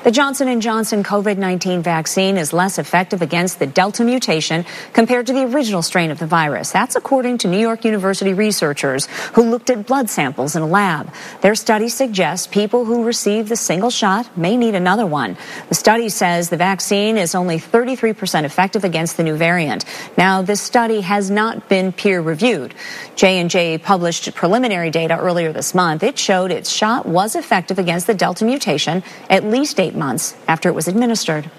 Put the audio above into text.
The Johnson & Johnson COVID-19 vaccine is less effective against the Delta mutation compared to the original strain of the virus. That's according to New York University researchers who looked at blood samples in a lab. Their study suggests people who received the single shot may need another one. The study says the vaccine is only 33% effective against the new variant. Now, this study has not been peer-reviewed. J&J published preliminary data earlier this month. It showed its shot was effective against the Delta mutation at least 8 months after it was administered.